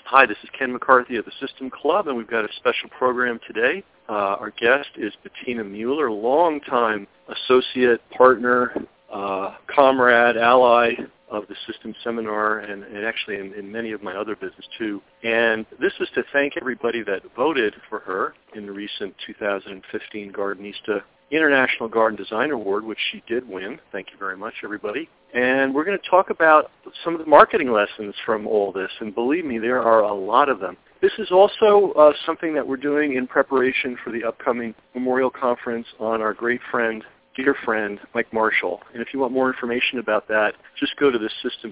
Hi, this is Ken McCarthy of the System Club, and we've got a special program today. Our guest is Bettina Mueller, longtime associate, partner, comrade, ally of the System Seminar, and actually in many of my other business too. And this is to thank everybody that voted for her in the recent 2015 Gardenista International Garden Design Award, which she did win. Thank you very much, everybody. And we're going to talk about some of the marketing lessons from all this, and believe me, there are a lot of them. This is also something that we're doing in preparation for the upcoming Memorial Conference on our great friend, dear friend, Mike Marshall. And if you want more information about that, just go to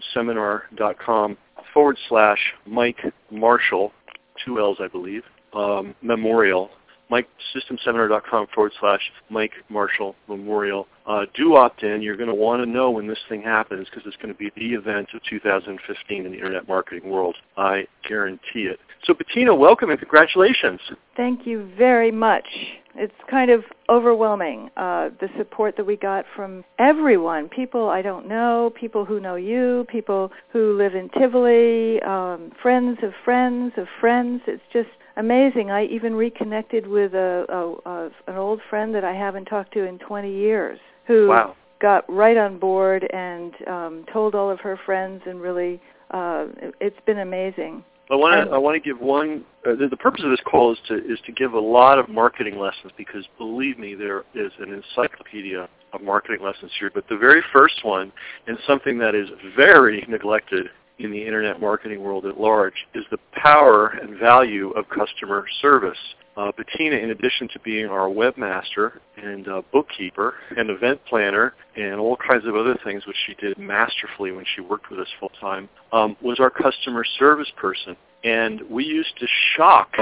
thesystemseminar.com/Mike Marshall, 2 L's, I believe, Memorial. Systemseminar.com/Mike Marshall Memorial. Do opt in. You're going to want to know when this thing happens because it's going to be the event of 2015 in the Internet marketing world. I guarantee it. So Bettina, welcome and congratulations. Thank you very much. It's kind of overwhelming, the support that we got from everyone, people I don't know, people who know you, people who live in Tivoli, friends of friends of friends. It's just amazing. I even reconnected with an old friend that I haven't talked to in 20 years who got right on board and told all of her friends, and really it's been amazing. I want to give one. The purpose of this call is to give a lot of marketing lessons because, believe me, there is an encyclopedia of marketing lessons here. But the very first one, and something that is very neglected in the Internet marketing world at large, is the power and value of customer service. Bettina, in addition to being our webmaster and bookkeeper and event planner and all kinds of other things, which she did masterfully when she worked with us full-time, was our customer service person. And we used to shock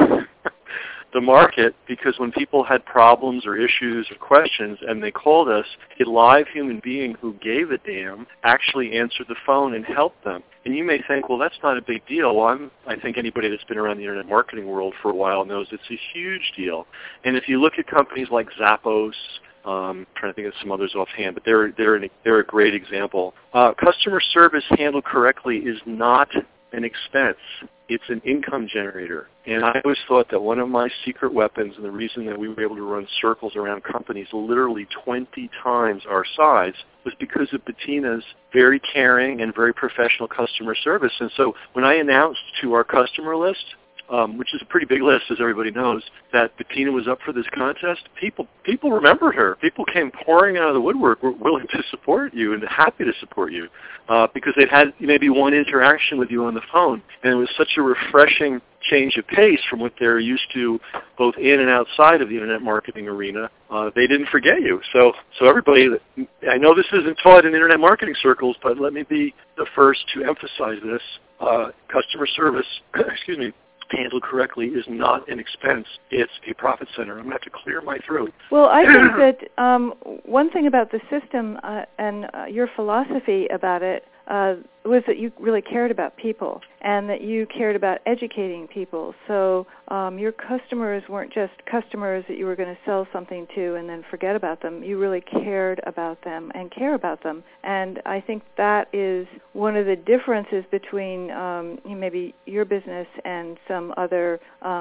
the market because when people had problems or issues or questions and they called us, a live human being who gave a damn actually answered the phone and helped them. And you may think, well, that's not a big deal. Well, I think anybody that's been around the Internet marketing world for a while knows it's a huge deal. And if you look at companies like Zappos, trying to think of some others offhand, but they're a great example. Customer service handled correctly is not an expense. It's an income generator. And I always thought that one of my secret weapons and the reason that we were able to run circles around companies literally 20 times our size was because of Bettina's very caring and very professional customer service. And so when I announced to our customer list, which is a pretty big list, as everybody knows, that Bettina was up for this contest, people remembered her. People came pouring out of the woodwork, were willing to support you and happy to support you because they'd had maybe one interaction with you on the phone, and it was such a refreshing change of pace from what they're used to both in and outside of the Internet marketing arena. They didn't forget you. So everybody, I know this isn't taught in Internet marketing circles, but let me be the first to emphasize this. Customer service, excuse me, handled correctly is not an expense. It's a profit center. I'm going to have to clear my throat. Well, I think that one thing about the system and your philosophy about it was that you really cared about people and that you cared about educating people. So your customers weren't just customers that you were going to sell something to and then forget about them. You really cared about them and care about them. And I think that is one of the differences between maybe your business and some other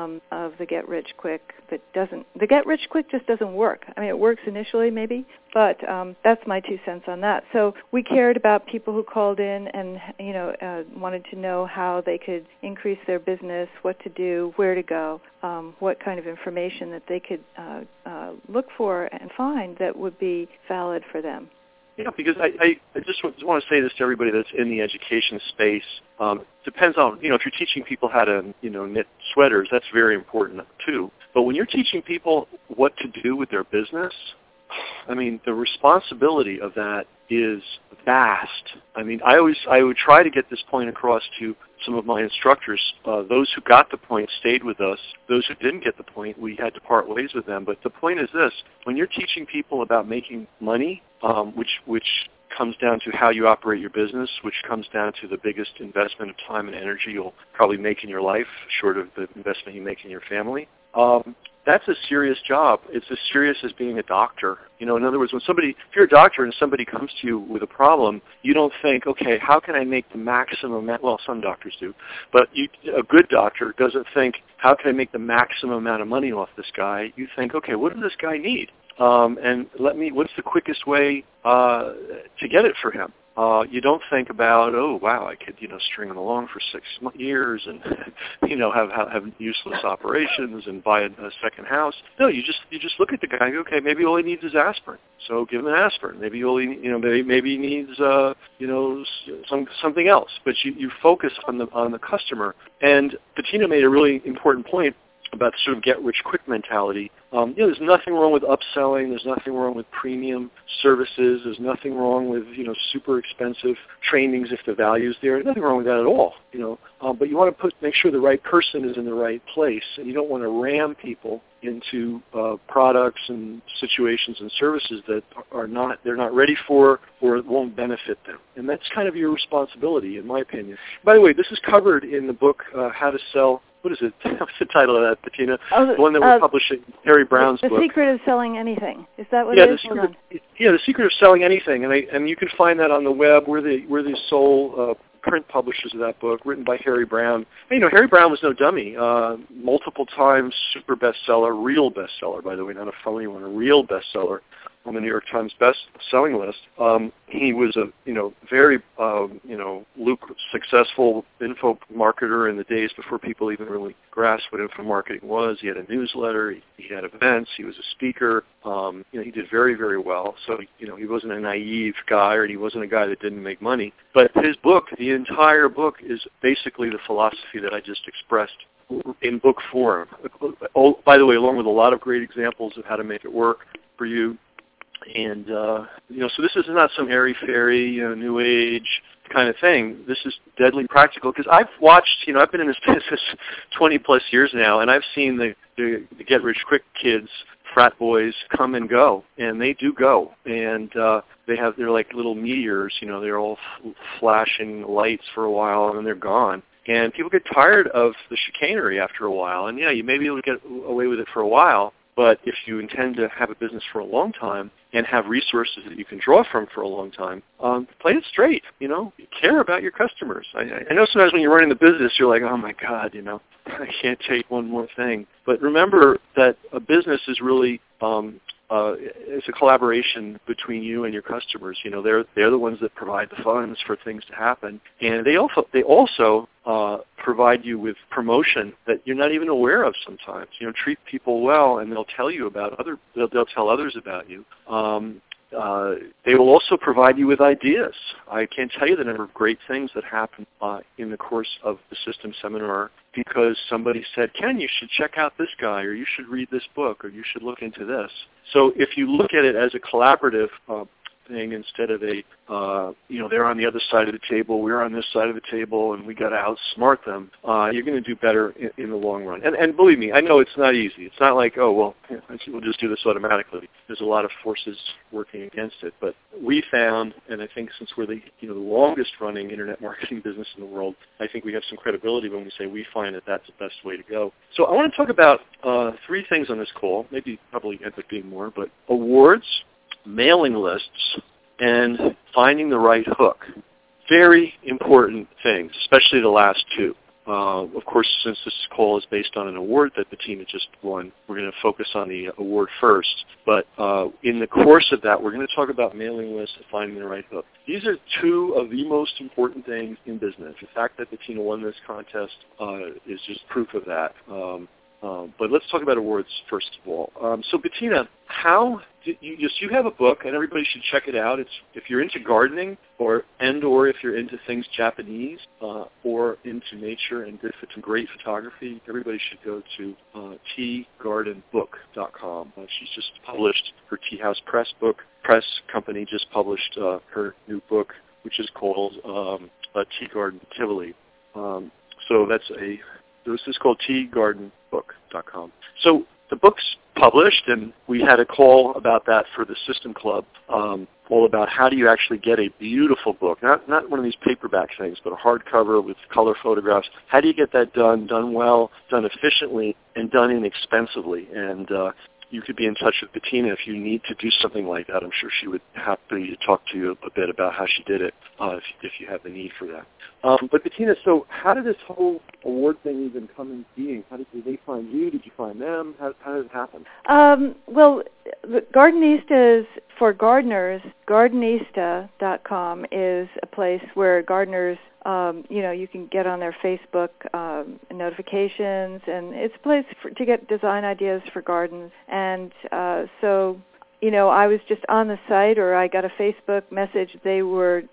of the get-rich-quick that doesn't. The get-rich-quick just doesn't work. I mean, it works initially maybe, but that's my 2 cents on that. So we cared about people who called in and wanted to know how they could increase their business, what to do, where to go, what kind of information that they could look for and find that would be valid for them. Yeah, because I just want to say this to everybody that's in the education space. Depends on, if you're teaching people how to, knit sweaters, that's very important too. But when you're teaching people what to do with their business, I mean, the responsibility of that is vast. I mean, I would try to get this point across to some of my instructors. Those who got the point stayed with us. Those who didn't get the point, we had to part ways with them. But the point is this: when you're teaching people about making money, which comes down to how you operate your business, which comes down to the biggest investment of time and energy you'll probably make in your life, short of the investment you make in your family. that's a serious job. It's as serious as being a doctor. In other words, if you're a doctor and somebody comes to you with a problem, you don't think, okay, how can I make the maximum, well, some doctors do, but a good doctor doesn't think, how can I make the maximum amount of money off this guy? You think, okay, what does this guy need? And what's the quickest way to get it for him? You don't think about, oh wow, I could string him along for 6 years and have useless operations and buy a second house. No, you just look at the guy and go, okay, maybe all he needs is aspirin, so give him an aspirin. Maybe maybe he needs something else. But you focus on the customer. And Bettina made a really important point about sort of get-rich-quick mentality. There's nothing wrong with upselling. There's nothing wrong with premium services. There's nothing wrong with, super expensive trainings if the value's there. There's nothing wrong with that at all, But you want to make sure the right person is in the right place, and you don't want to ram people into products and situations and services that they're not ready for or it won't benefit them. And that's kind of your responsibility, in my opinion. By the way, this is covered in the book, How to Sell. What is it? What's the title of that, Bettina? The one that we're publishing, Harry Brown's book. The Secret of Selling Anything. Is that what it is? The Secret of Selling Anything. And you can find that on the web. We're the sole print publishers of that book, written by Harry Brown. And, Harry Brown was no dummy. Multiple times super bestseller, real bestseller, by the way, not a phony one, a real bestseller on the New York Times best-selling list. He was a very successful info marketer in the days before people even really grasped what info marketing was. He had a newsletter. He had events. He was a speaker. He did very, very well. So he wasn't a naive guy, or he wasn't a guy that didn't make money. But his book, the entire book, is basically the philosophy that I just expressed in book form. By the way, along with a lot of great examples of how to make it work for you. And, so this is not some airy-fairy, new age kind of thing. This is deadly practical, because I've watched, I've been in this business 20-plus years now, and I've seen the get-rich-quick kids, frat boys, come and go, and they do go. And they're like little meteors, they're all flashing lights for a while, and then they're gone. And people get tired of the chicanery after a while, and, you may be able to get away with it for a while. But if you intend to have a business for a long time and have resources that you can draw from for a long time, play it straight, care about your customers. I know sometimes when you're running the business, you're like, oh my God, I can't take one more thing. But remember that a business is really it's a collaboration between you and your customers. They're the ones that provide the funds for things to happen, and they also provide you with promotion that you're not even aware of sometimes. Treat people well, and they'll tell you about they'll tell others about you. They will also provide you with ideas. I can't tell you the number of great things that happen in the course of the system seminar because somebody said, Ken, you should check out this guy, or you should read this book, or you should look into this. So if you look at it as a collaborative thing instead of they're on the other side of the table, we're on this side of the table, and we got to outsmart them, you're going to do better in the long run. And believe me, I know it's not easy. It's not like, we'll just do this automatically. There's a lot of forces working against it. But we found, and I think since we're the longest-running internet marketing business in the world, I think we have some credibility when we say we find that that's the best way to go. So I want to talk about 3 things on this call, probably end up being more, but awards, mailing lists, and finding the right hook. Very important things, especially the last 2. Of course, since this call is based on an award that Bettina just won, we're going to focus on the award first. But in the course of that, we're going to talk about mailing lists and finding the right hook. These are 2 of the most important things in business. The fact that Bettina won this contest is just proof of that. But let's talk about awards first of all. So Bettina, you have a book, and everybody should check it out. It's if you're into gardening, or if you're into things Japanese, or into nature and some great photography, everybody should go to teagardenbook.com. She's just published her Tea House Press company just published her new book, which is called Tea Garden Tivoli. So this is called teagardenbook.com. So the book's published, and we had a call about that for the System Club, all about how do you actually get a beautiful book, not one of these paperback things, but a hardcover with color photographs. How do you get that done well, done efficiently, and done inexpensively? And you could be in touch with Bettina if you need to do something like that. I'm sure she would happily talk to you a bit about how she did it if you have the need for that. But Bettina, so how did this whole award thing even come into being? How did they find you? Did you find them? How did it happen? Well, the Gardenistas for gardeners, Gardenista.com is a place where gardeners, you can get on their Facebook notifications, and it's a place to get design ideas for gardens. And so I was just on the site, or I got a Facebook message. They were,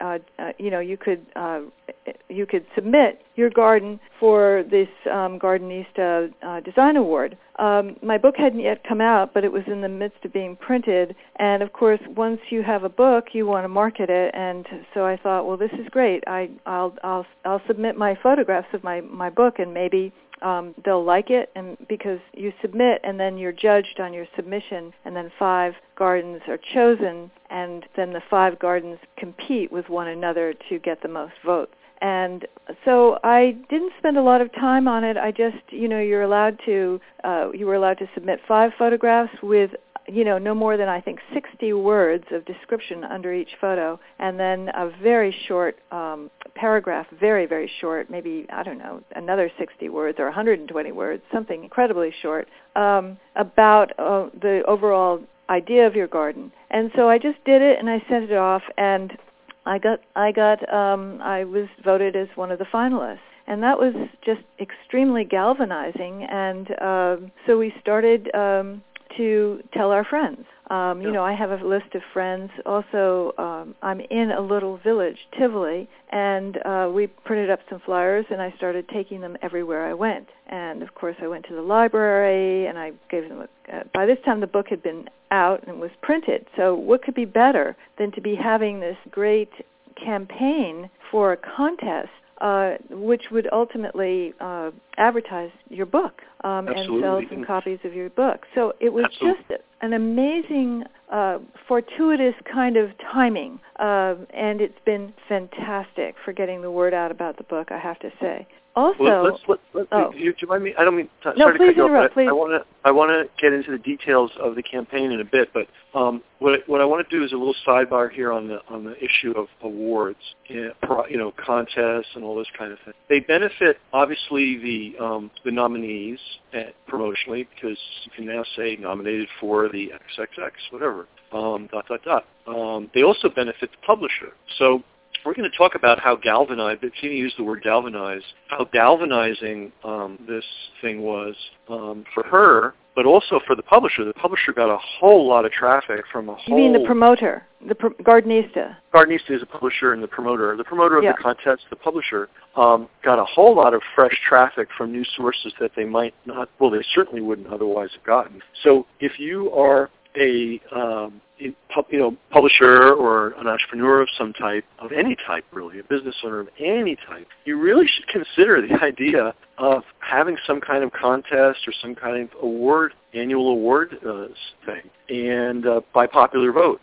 you could submit your garden for this Gardenista Design Award. My book hadn't yet come out, but it was in the midst of being printed. And of course, once you have a book, you want to market it. And so I thought, well, this is great. I'll submit my photographs of my book, and maybe they'll like it, and because you submit and then you're judged on your submission, and then 5 gardens are chosen, and then the 5 gardens compete with one another to get the most votes. And so I didn't spend a lot of time on it. I just, you were allowed to submit 5 photographs with no more than, I think, 60 words of description under each photo, and then a very short paragraph, very, very short, maybe, another 60 words or 120 words, something incredibly short, about the overall idea of your garden. And so I just did it, and I sent it off, and I was voted as one of the finalists. And that was just extremely galvanizing, and so we started to tell our friends. I have a list of friends. Also, I'm in a little village, Tivoli, and we printed up some flyers, and I started taking them everywhere I went. And, of course, I went to the library, and I gave them by this time the book had been out and was printed. So what could be better than to be having this great campaign for a contest which would ultimately advertise your book and sell some copies of your book. So it was just an amazing, fortuitous kind of timing, and it's been fantastic for getting the word out about the book, I have to say. Also, do you mind me? I don't mean to, no, sorry to cut you off, but please. I want to get into the details of the campaign in a bit. But what I want to do is a little sidebar here on the issue of awards, contests and all this kind of thing. They benefit obviously the nominees promotionally, because you can now say nominated for the XXX whatever. They also benefit the publisher. So we're going to talk about how galvanized, Bettina used the word galvanize, how galvanizing this thing was for her, but also for the publisher. The publisher got a whole lot of traffic from a whole... You mean the promoter, Gardenista? Gardenista is a publisher and the promoter. The promoter of the contest, the publisher, got a whole lot of fresh traffic from new sources that they might not, well, they certainly wouldn't otherwise have gotten. So if you are a publisher or an entrepreneur of some type, of any type really, a business owner of any type, you really should consider the idea of having some kind of contest or some kind of annual award thing, and by popular vote.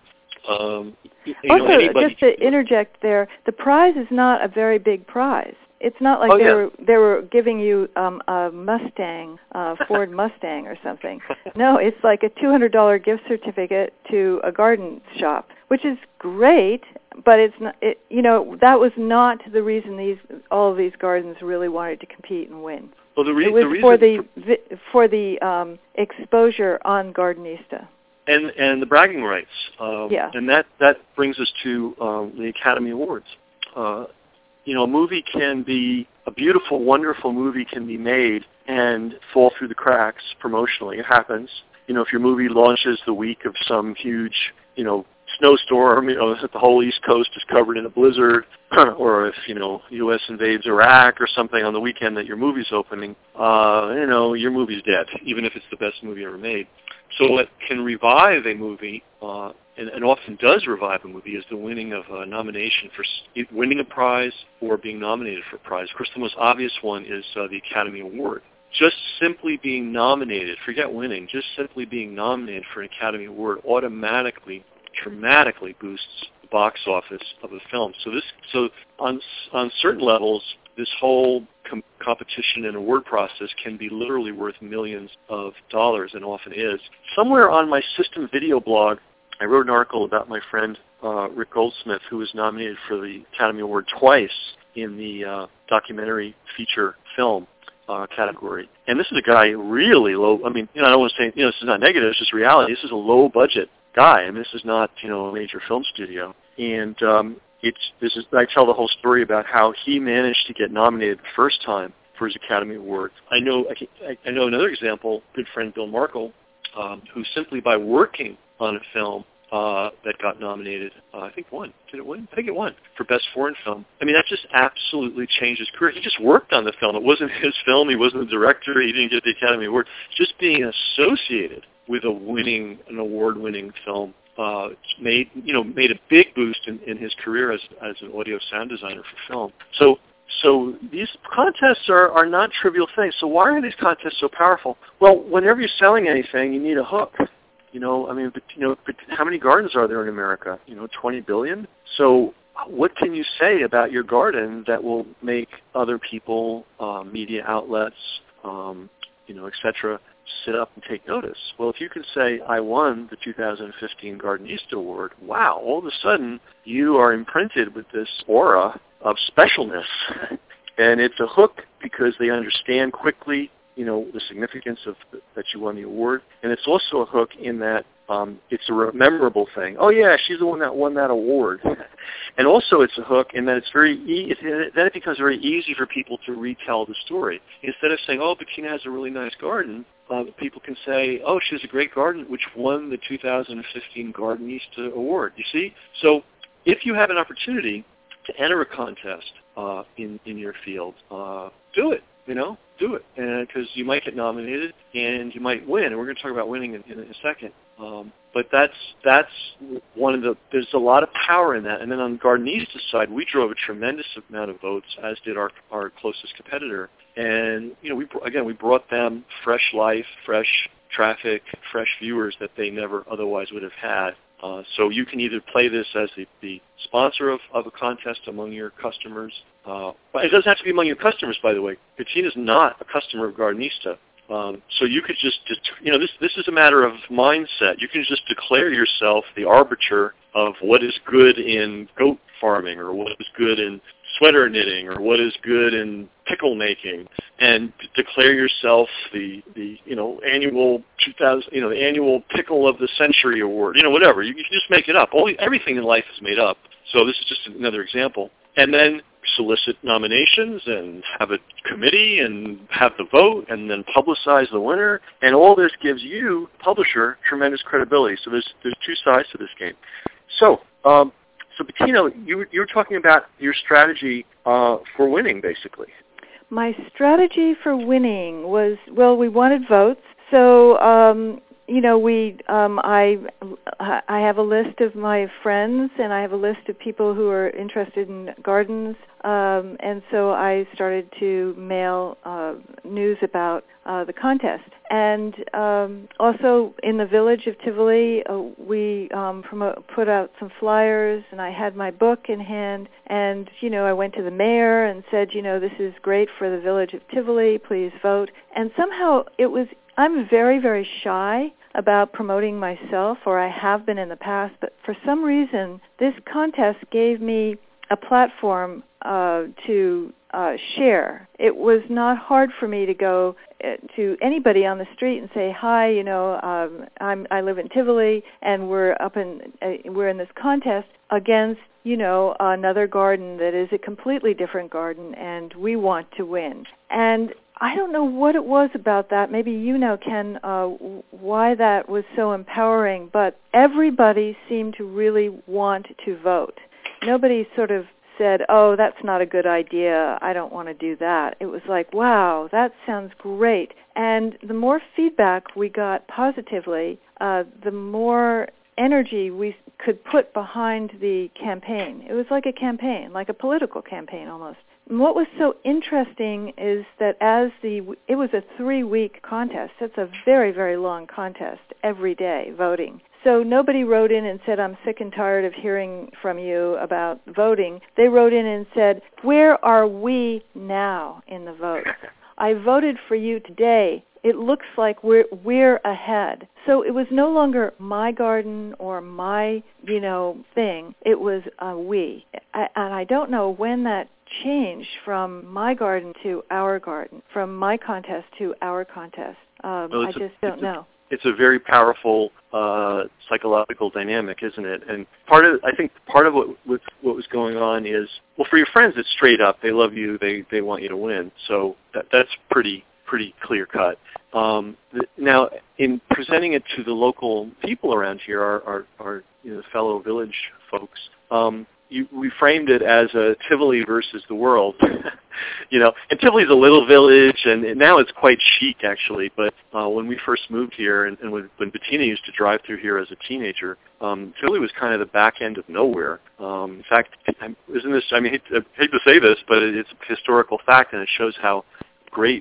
Just to interject there, the prize is not a very big prize. It's not like they were giving you a Mustang, Ford Mustang or something. No, it's like a $200 gift certificate to a garden shop, which is great, but it's not. That was not the reason all of these gardens really wanted to compete and win. Well, it was for the exposure on Gardenista. And the bragging rights. And that brings us to the Academy Awards. A beautiful, wonderful movie can be made and fall through the cracks promotionally. It happens. If your movie launches the week of some huge, snowstorm, the whole East Coast is covered in a blizzard, or if, U.S. invades Iraq or something on the weekend that your movie's opening, your movie's dead, even if it's the best movie ever made. So what can revive a movie, and often does revive a movie, is the winning of a nomination for winning a prize or being nominated for a prize. Of course, the most obvious one is the Academy Award. just simply being nominated, forget winning, just simply being nominated for an Academy Award automatically, dramatically boosts the box office of a film. So on certain levels, this whole competition and award process can be literally worth millions of dollars, and often is. Somewhere on my System Video blog, I wrote an article about my friend Rick Goldsmith, who was nominated for the Academy Award twice in the documentary feature film category. And this is a guy really low. I mean, I don't want to say, this is not negative. It's just reality. This is a low budget guy. I mean, this is not, a major film studio. And I tell the whole story about how he managed to get nominated the first time for his Academy Award. I know another example, good friend Bill Markle, who simply by working on a film that got nominated, I think won. Did it win? I think it won for Best Foreign Film. I mean, that just absolutely changed his career. He just worked on the film. It wasn't his film. He wasn't the director. He didn't get the Academy Award. Just being associated with an award-winning film made a big boost in his career as an audio sound designer for film. So these contests are not trivial things. So why are these contests so powerful? Well, whenever you're selling anything, you need a hook. But how many gardens are there in America? 20 billion? So what can you say about your garden that will make other people, media outlets, et cetera, sit up and take notice? Well, if you can say, I won the 2015 Gardenista Award, wow, all of a sudden you are imprinted with this aura of specialness. And it's a hook because they understand quickly the significance of that you won the award, and it's also a hook in that it's a memorable thing. Oh yeah, she's the one that won that award, and also it's a hook in that it's then it becomes very easy for people to retell the story. Instead of saying, oh, Bettina has a really nice garden, people can say, oh, she has a great garden which won the 2015 Gardenista Award. You see, so if you have an opportunity to enter a contest in your field, do it. Do it, because you might get nominated and you might win. And we're going to talk about winning in a second. But that's one of the. There's a lot of power in that. And then on the Gardenista side, we drove a tremendous amount of votes, as did our closest competitor. And we brought them fresh life, fresh traffic, fresh viewers that they never otherwise would have had. So you can either play this as the sponsor of a contest among your customers. But it doesn't have to be among your customers, by the way. Bettina's not a customer of Gardenista. So you could just this is a matter of mindset. You can just declare yourself the arbiter of what is good in goat farming, or what is good in sweater knitting, or what is good in pickle making, and declare yourself the annual 2000 the annual pickle of the century award. Whatever. You can just make it up. Everything in life is made up. So this is just another example. And then solicit nominations and have a committee and have the vote and then publicize the winner. And all this gives you, publisher, tremendous credibility. So there's two sides to this game. So Bettina, you were talking about your strategy for winning, basically. My strategy for winning was, we wanted votes. So I have a list of my friends, and I have a list of people who are interested in gardens, and so I started to mail news about the contest. And also in the village of Tivoli, we put out some flyers, and I had my book in hand, and I went to the mayor and said, this is great for the village of Tivoli, please vote. And somehow I'm very, very shy about promoting myself, or I have been in the past, but for some reason this contest gave me a platform to share. It was not hard for me to go to anybody on the street and say, hi, I live in Tivoli, and we're in this contest against another garden that is a completely different garden, and we want to win. And I don't know what it was about that. Maybe Ken, why that was so empowering, but everybody seemed to really want to vote. Nobody sort of said, oh, that's not a good idea, I don't want to do that. It was like, wow, that sounds great. And the more feedback we got positively, the more energy we could put behind the campaign. It was like a campaign, like a political campaign almost. what was so interesting is that it was a 3-week contest. That's a very, very long contest, every day voting. So nobody wrote in and said, I'm sick and tired of hearing from you about voting. They wrote in and said, where are we now in the vote? I voted for you today. It looks like we're ahead. So it was no longer my garden or my, thing. It was we. And I don't know when that changed from my garden to our garden, from my contest to our contest. I just don't know. It's a very powerful psychological dynamic, isn't it? And I think part of what was going on is, well, for your friends, it's straight up. They love you. They want you to win. So that's pretty clear cut. Now, in presenting it to the local people around here, our fellow village folks, we framed it as a Tivoli versus the world. And Tivoli's a little village, and now it's quite chic, actually. But when we first moved here, and when Bettina used to drive through here as a teenager, Tivoli was kind of the back end of nowhere. In fact, isn't this? I hate to say this, but it's a historical fact, and it shows how great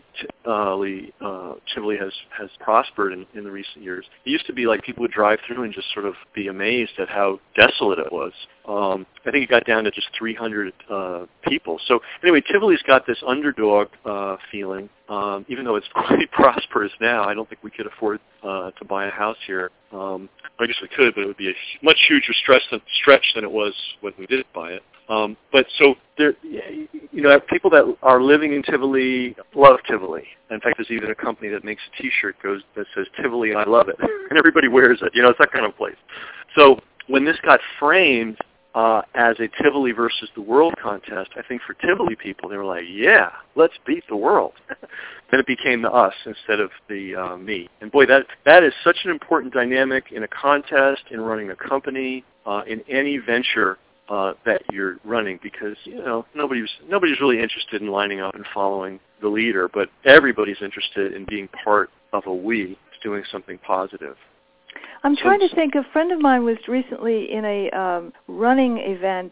Tivoli has prospered in the recent years. It used to be like people would drive through and just sort of be amazed at how desolate it was. I think it got down to just 300 people. So anyway, Tivoli's got this underdog feeling, even though it's quite prosperous now. I don't think we could afford to buy a house here. I guess we could, but it would be a much huger stretch than it was when we did buy it. But so there, people that are living in Tivoli love Tivoli. In fact, there's even a company that makes a T-shirt that says "Tivoli, I love it," and everybody wears it. It's that kind of place. So when this got framed as a Tivoli versus the world contest, I think for Tivoli people, they were like, "Yeah, let's beat the world." Then it became the us instead of the me. And boy, that is such an important dynamic in a contest, in running a company, in any venture that you're running, because nobody's really interested in lining up and following the leader, but everybody's interested in being part of a we, doing something positive. I'm trying to think. A friend of mine was recently in a running event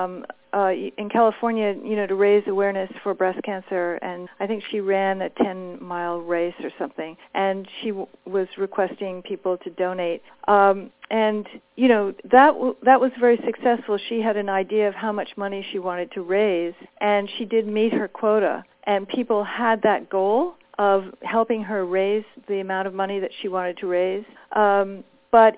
in California, to raise awareness for breast cancer, and I think she ran a 10-mile race or something, and she was requesting people to donate. And that was very successful. She had an idea of how much money she wanted to raise, and she did meet her quota, and people had that goal of helping her raise the amount of money that she wanted to raise. But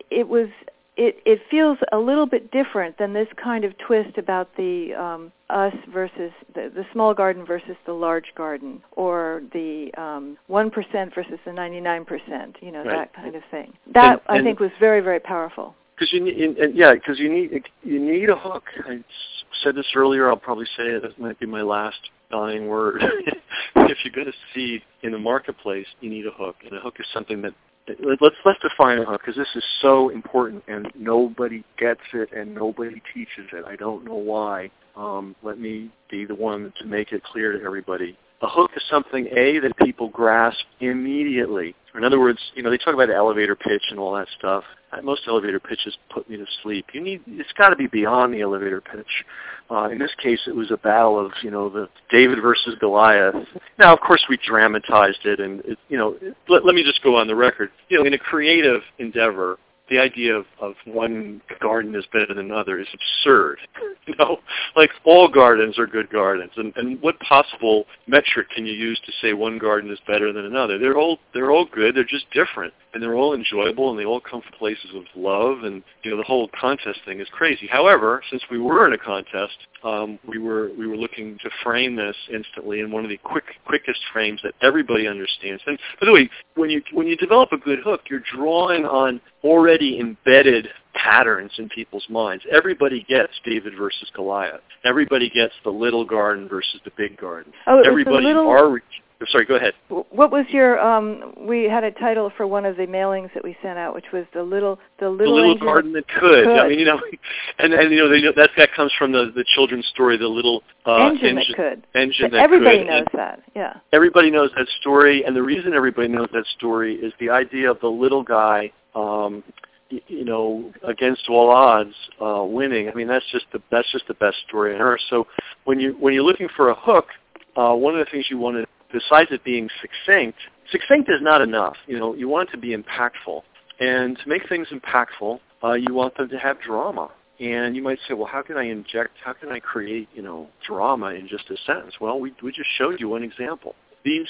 it feels a little bit different than this kind of twist about the us versus the small garden versus the large garden, or the 1% versus the 99%, right. That kind of thing. That I think was very, very powerful. Because you need a hook. I said this earlier. I'll probably say it. This might be my last dying word. If you're going to succeed in the marketplace, you need a hook, and a hook is something that. Let's define a hook, because this is so important, and nobody gets it, and nobody teaches it. I don't know why. Let me be the one to make it clear to everybody. A hook is something, that people grasp immediately. In other words, they talk about the elevator pitch and all that stuff. Most elevator pitches put me to sleep. It's got to be beyond the elevator pitch. In this case, it was a battle of, the David versus Goliath. Now, of course, we dramatized it, and let me just go on the record. In a creative endeavor, the idea of one garden is better than another is absurd. Like all gardens are good gardens, and what possible metric can you use to say one garden is better than another? They're all good. They're just different, and they're all enjoyable, and they all come from places of love. And the whole contest thing is crazy. However, since we were in a contest, we were looking to frame this instantly in one of the quickest frames that everybody understands. And by the way, when you develop a good hook, you're drawing on already embedded patterns in people's minds. Everybody gets David versus Goliath. Everybody gets the little garden versus the big garden. Oh, Sorry, go ahead. What was your? We had a title for one of the mailings that we sent out, which was the little garden that could. I mean, that comes from the children's story, the little engine that could. Engine that everybody could. knows that. Yeah. Everybody knows that story, and the reason everybody knows that story is the idea of the little guy against all odds, winning. I mean, that's just the best story on earth. So when you're looking for a hook, one of the things you want to, besides it being succinct is not enough. You want it to be impactful, and to make things impactful, you want them to have drama. And you might say, well, how can I create, drama in just a sentence? Well, we just showed you one example. These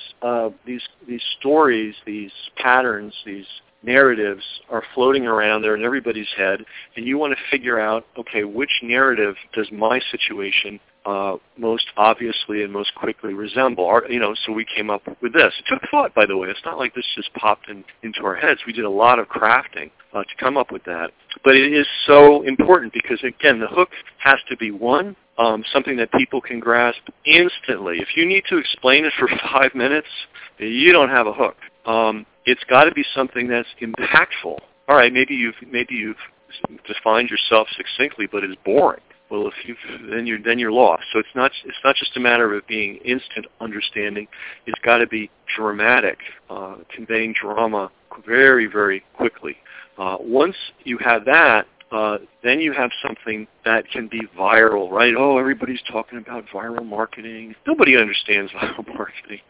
stories, these patterns, these narratives are floating around there in everybody's head, and you want to figure out, okay, which narrative does my situation most obviously and most quickly resemble? So we came up with this. It took thought, by the way. It's not like this just popped into our heads. We did a lot of crafting to come up with that. But it is so important because, again, the hook has to be one, something that people can grasp instantly. If you need to explain it for 5 minutes, you don't have a hook. It's got to be something that's impactful. All right, maybe you've defined yourself succinctly, but it's boring. Well, then you're lost. So it's not just a matter of it being instant understanding. It's got to be dramatic, conveying drama very, very quickly. Once you have that, then you have something that can be viral, right? Oh, everybody's talking about viral marketing. Nobody understands viral marketing.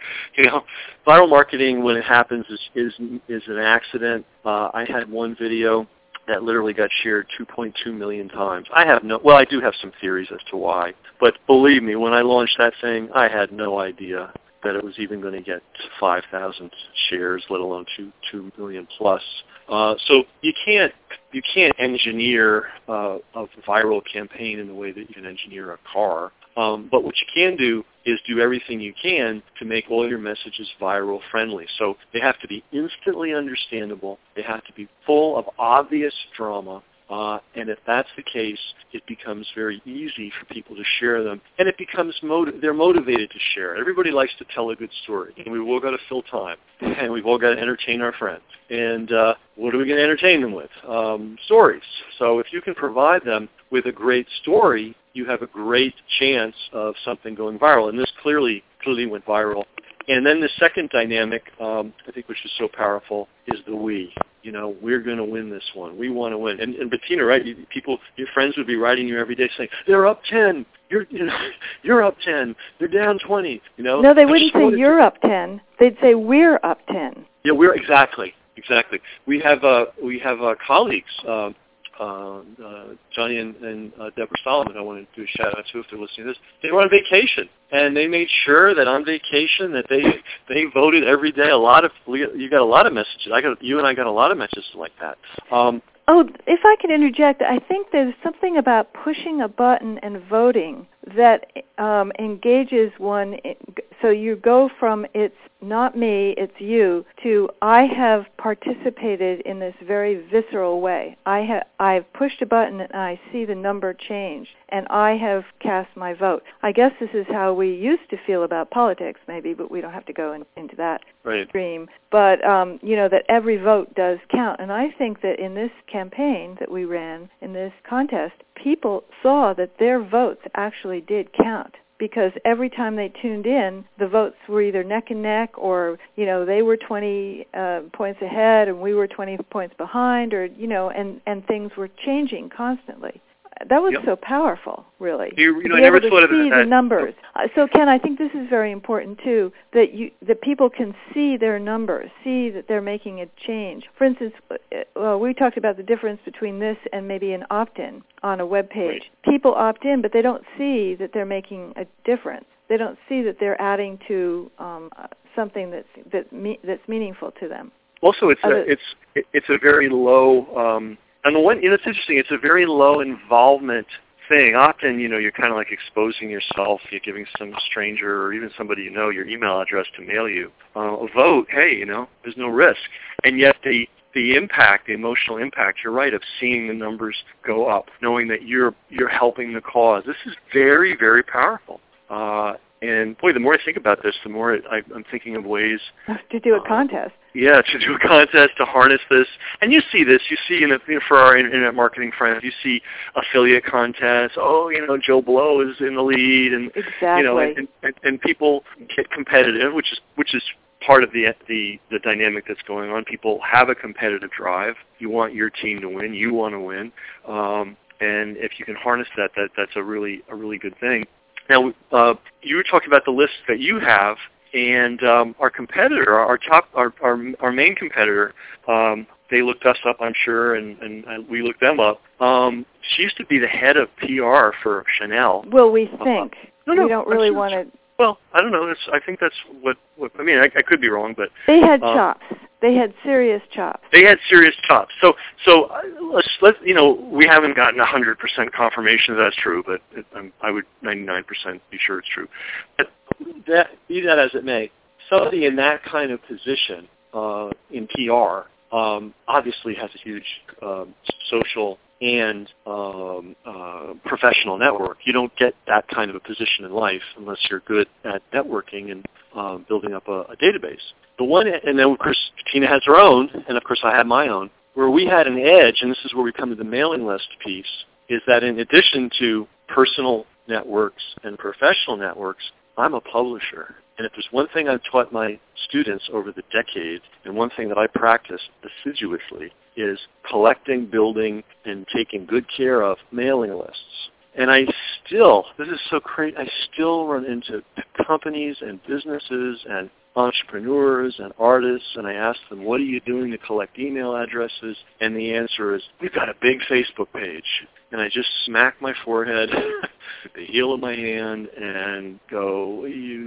Viral marketing, when it happens, is an accident. I had one video that literally got shared 2.2 million times. I do have some theories as to why, but believe me, when I launched that thing, I had no idea that it was even going to get 5,000 shares, let alone 2 million plus. So you can't engineer a viral campaign in the way that you can engineer a car. But what you can do is do everything you can to make all your messages viral friendly. So they have to be instantly understandable. They have to be full of obvious drama. And if that's the case, it becomes very easy for people to share them. And it becomes they're motivated to share. Everybody likes to tell a good story. And we've all got to fill time. And we've all got to entertain our friends. And what are we going to entertain them with? Stories. So if you can provide them with a great story, you have a great chance of something going viral. And this clearly went viral. And then the second dynamic, I think, which is so powerful, is the we. We're going to win this one. We want to win. And Bettina, right? Your friends would be writing you every day saying, "They're up 10. You're up 10. They're down 20." No, they wouldn't say you're up 10. They'd say we're up 10. Yeah, we're exactly. We have colleagues. Johnny and Deborah Solomon, I want to do a shout out to if they're listening to this. They were on vacation, and they made sure that on vacation that they voted every day. You got a lot of messages. You and I got a lot of messages like that. If I could interject, I think there's something about pushing a button and voting that engages one. So you go from it's not me, it's you, to I have participated in this very visceral way. I've pushed a button and I see the number change, and I have cast my vote. I guess this is how we used to feel about politics, maybe, but we don't have to go into that extreme. But that every vote does count, and I think that in this campaign that we ran, in this contest, people saw that their votes actually did count, because every time they tuned in, the votes were either neck and neck, or they were 20 points ahead and we were 20 points behind, or and things were changing constantly. That was so powerful, really. I never thought of it. See the numbers. So, Ken, I think this is very important too. That people can see their numbers, see that they're making a change. For instance, we talked about the difference between this and maybe an opt-in on a web page. Right. People opt in, but they don't see that they're making a difference. They don't see that they're adding to something that's meaningful to them. Also, it's a very low. On the one, it's interesting. It's a very low involvement thing. Often, you're kind of like exposing yourself. You're giving some stranger or even somebody your email address to mail you a vote. Hey, there's no risk. And yet the impact, the emotional impact, you're right, of seeing the numbers go up, knowing that you're helping the cause. This is very, very powerful. And boy, the more I think about this, the more I'm thinking of ways to do a contest. Yeah, to do a contest, to harness this. And you see this. You see, for our internet marketing friends, you see affiliate contests. Oh, Joe Blow is in the lead, and exactly. And people get competitive, which is part of the dynamic that's going on. People have a competitive drive. You want your team to win. You want to win. And if you can harness that's a really good thing. Now, you were talking about the lists that you have, and our competitor, our main competitor, they looked us up, I'm sure, and we looked them up. She used to be the head of PR for Chanel. Well, we think. No, we don't really want to. Well, I don't know. I think that's what I mean. I could be wrong, but they had chops. They had serious chops. They had serious chops. So let's we haven't gotten 100% confirmation that that's true, but I would 99% be sure it's true. But be that as it may, somebody in that kind of position in PR obviously has a huge social and professional network. You don't get that kind of a position in life unless you're good at networking and building up a database. The one, and then of course Tina has her own, and of course I have my own. Where we had an edge, and this is where we come to the mailing list piece, is that in addition to personal networks and professional networks, I'm a publisher. And if there's one thing I've taught my students over the decades, and one thing that I practice assiduously, is collecting, building, and taking good care of mailing lists. And this is so crazy, I still run into companies and businesses and entrepreneurs and artists, and I ask them, what are you doing to collect email addresses? And the answer is, we've got a big Facebook page. And I just smack my forehead with the heel of my hand and go,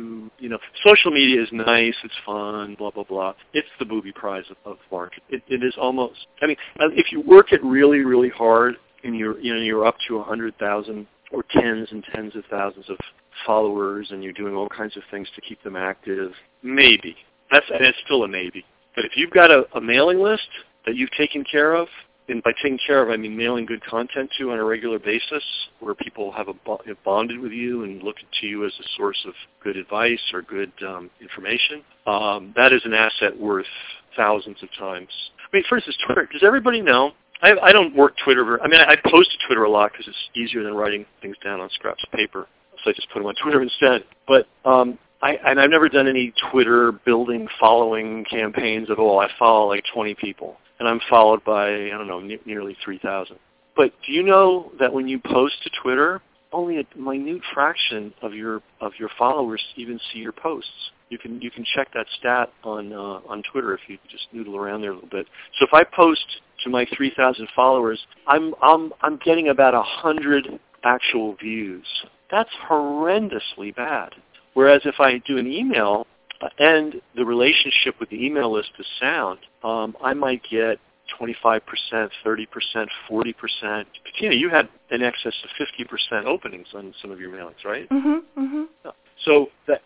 social media is nice, it's fun, blah, blah, blah. It's the booby prize of market. It is almost, if you work it really, really hard and you're up to 100,000 or tens and tens of thousands of followers and you're doing all kinds of things to keep them active, maybe. That's still a maybe. But if you've got a mailing list that you've taken care of, and by taking care of, I mean mailing good content to on a regular basis, where people have bonded with you and look to you as a source of good advice or good information, that is an asset worth thousands of times. I mean, for instance, Twitter. Does everybody know? I don't work Twitter. I post to Twitter a lot because it's easier than writing things down on scraps of paper. So I just put them on Twitter instead. But I've never done any Twitter building following campaigns at all. I follow like 20 people. And I'm followed by, nearly 3,000. But do you know that when you post to Twitter, only a minute fraction of your followers even see your posts? You can check that stat on Twitter if you just noodle around there a little bit. So if I post to my 3,000 followers, I'm getting about 100 actual views. That's horrendously bad. Whereas if I do an email, and the relationship with the email list is sound, I might get 25%, 30%, 40%. Tina, you had in excess of 50% openings on some of your mailings, right? Mm-hmm. Mm-hmm. So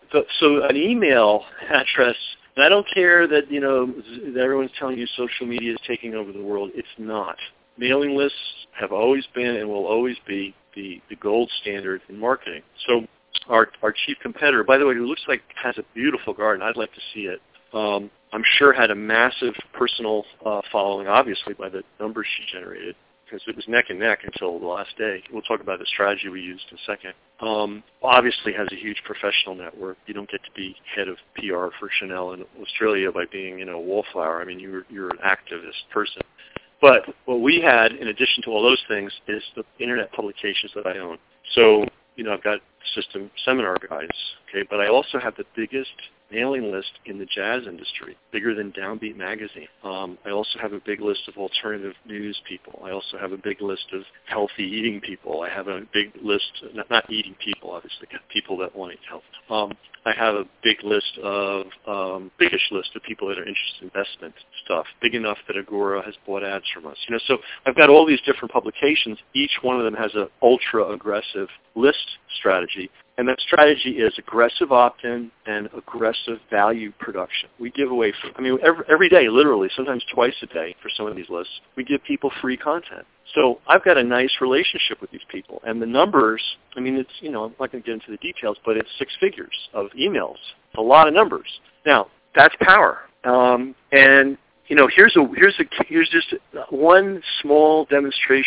an email address, and I don't care that that everyone's telling you social media is taking over the world. It's not. Mailing lists have always been and will always be the gold standard in marketing. So our chief competitor, by the way, who looks like has a beautiful garden. I'd like to see it. I'm sure had a massive personal following, obviously, by the numbers she generated, because it was neck and neck until the last day. We'll talk about the strategy we used in a second. Obviously has a huge professional network. You don't get to be head of PR for Chanel in Australia by being, a wallflower. I mean, you're an activist person. But what we had, in addition to all those things, is the internet publications that I own. So, I've got system seminar guides, okay, but I also have the biggest mailing list in the jazz industry, bigger than Downbeat magazine. I also have a big list of alternative news people. I also have a big list of healthy eating people. I have a big list, not eating people, obviously, people that want to eat health. I have a big list of, biggish list of people that are interested in investment stuff, big enough that Agora has bought ads from us. So I've got all these different publications. Each one of them has an ultra-aggressive list strategy. And that strategy is aggressive opt-in and aggressive value production. We give away, every day, literally, sometimes twice a day for some of these lists, we give people free content. So I've got a nice relationship with these people. And the numbers, it's, I'm not going to get into the details, but it's 6 figures of emails. It's a lot of numbers. Now, that's power. And here's just one small demonstration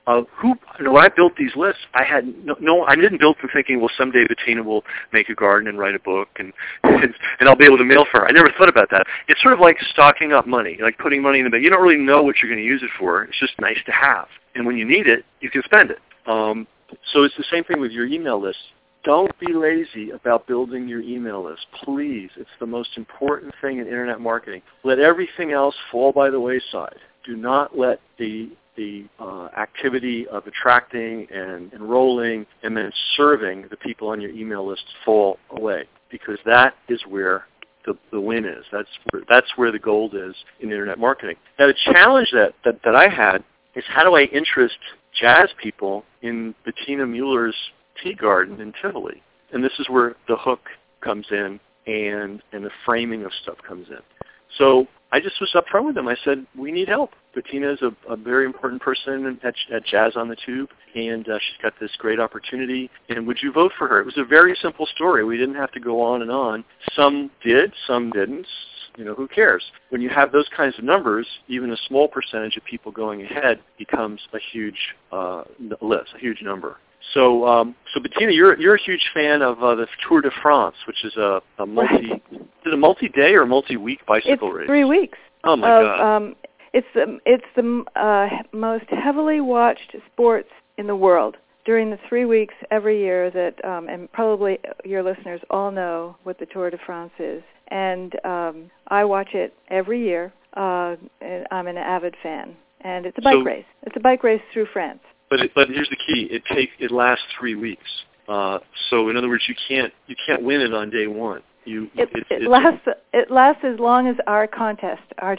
when I built these lists, I had I didn't build them thinking, well, someday Bettina will make a garden and write a book, and I'll be able to mail for her. I never thought about that. It's sort of like stocking up money, like putting money in the bank. You don't really know what you're going to use it for. It's just nice to have, and when you need it, you can spend it. So it's the same thing with your email list. Don't be lazy about building your email list. Please, it's the most important thing in Internet marketing. Let everything else fall by the wayside. Do not let the activity of attracting and enrolling and then serving the people on your email list fall away, because that is where the win is. That's where the gold is in Internet marketing. Now, the challenge that I had is, how do I interest jazz people in Bettina Mueller's tea garden in Tivoli? And this is where the hook comes in and the framing of stuff comes in. So I just was upfront with them. I said, we need help. Bettina is a very important person at Jazz on the Tube, and she's got this great opportunity, and would you vote for her? It was a very simple story. We didn't have to go on and on. Some did, some didn't. Who cares? When you have those kinds of numbers, even a small percentage of people going ahead becomes a huge list, a huge number. So Bettina, you're a huge fan of the Tour de France, which is a multi-day or multi-week bicycle race? It's 3 weeks. Oh my God! It's the most heavily watched sports in the world during the 3 weeks every year that, and probably your listeners all know what the Tour de France is. And I watch it every year. And I'm an avid fan, and it's a bike race. It's a bike race through France. But here's the key: it lasts 3 weeks. So in other words, you can't win it on day one. It lasts as long as our contest, our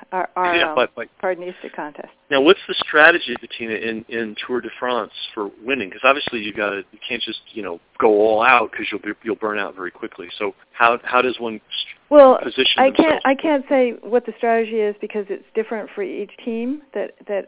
Cardinista contest. Now, what's the strategy, Bettina, in Tour de France for winning? Because obviously you can't just go all out, because you'll burn out very quickly. So how does one position themselves? I can't say what the strategy is, because it's different for each team. There